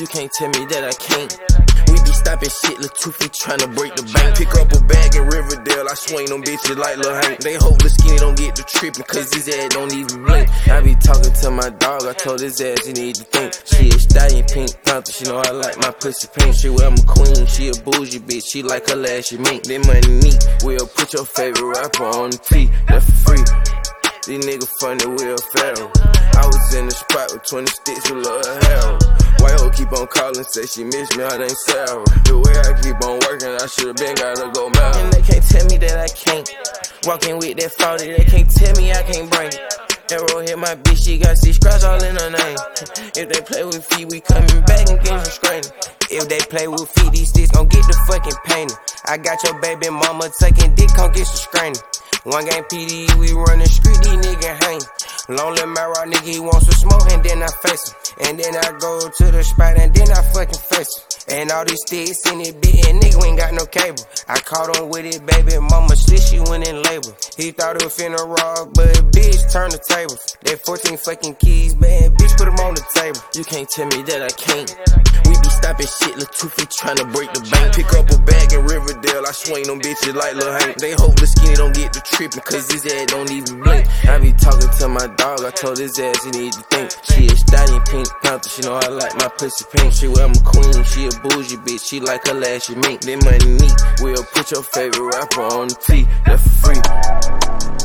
You can't tell me that I can't. We be stopping shit, Lil Toofy tryna break the bank. Pick up a bag in Riverdale, I swing them bitches like Lil Hank. They hope the skinny don't get the trippin', cause his ass don't even blink. I be talking to my dog, I told his ass he need to think. She a stallion, Pink Panther, she know I like my pussy pink. She well, I'm a queen, she a bougie bitch, she like her lashy mink. That money neat, we'll put your favorite rapper on the T, that's for free. These niggas funny, Will Ferrell. I was in the spot with 20 sticks with Lil Harold. White hoe keep on calling, say she miss me, her name Sarah. The way I keep on working, I should've been gotta go mad. And they can't tell me that I can't. Walking with that 40, they can't tell me I can't bring it. Arrow hit my bitch, she got 6 scratch all in her name. If they play with feet, we coming back and get some screening. If they play with feet, these sticks gon' get the fucking painting. I got your baby mama taking dick, come get some screening. One game PD, we run the street, these niggas hang. Lonely Mara nigga, he wants some smoke, and then I face him. And then I go to the spot, and then I fucking face him. And all these sticks in it, bitch, and nigga ain't got no cable. I caught on with it, baby mama, shit, she went in labor. He thought it was finna rock, but bitch, turn the tables. That 14 fucking keys, bad bitch, put them on the table. You can't tell me that I can't. We be stopping shit, Lil Toofy tryna break the bank. Pick up a bag in Riverdale, I swing them bitches like Lil Hank. They hope the skinny don't get the trippin', cause his ass don't even blink. I be talking to my dog, I told his ass he need to think. She a stallion, Pink Panther, she know I like my pussy pink. She well, I'm a queen, she a bougie bitch, she like her lashy mink. That money neat, we'll put your favorite rapper on the T, that's for free.